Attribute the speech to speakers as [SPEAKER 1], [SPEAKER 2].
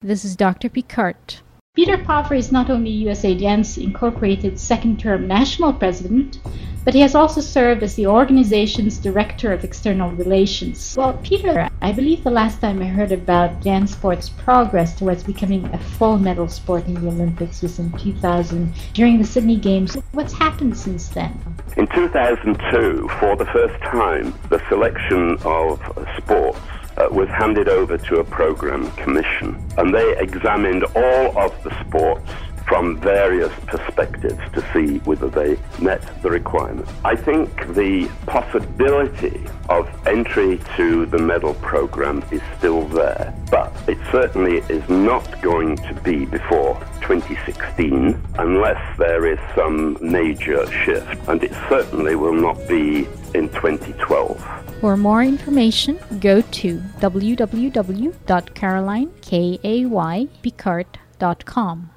[SPEAKER 1] This is Dr. Picard.
[SPEAKER 2] Peter Pfaffer is not only USA Dance Incorporated's second-term national president, but he has also served as the organization's director of external relations. Well, Peter, I believe the last time I heard about dance sport's progress towards becoming a full medal sport in the Olympics was in 2000 during the Sydney Games. What's happened since then?
[SPEAKER 3] In 2002, for the first time, the selection of sports was handed over to a program commission, and they examined all of the sports from various perspectives to see whether they met the requirements. I think the possibility of entry to the medal program is still there, but it certainly is not going to be before 2016 unless there is some major shift, and it certainly will not be in 2012.
[SPEAKER 1] For more information, go to www.carolinepicard.com.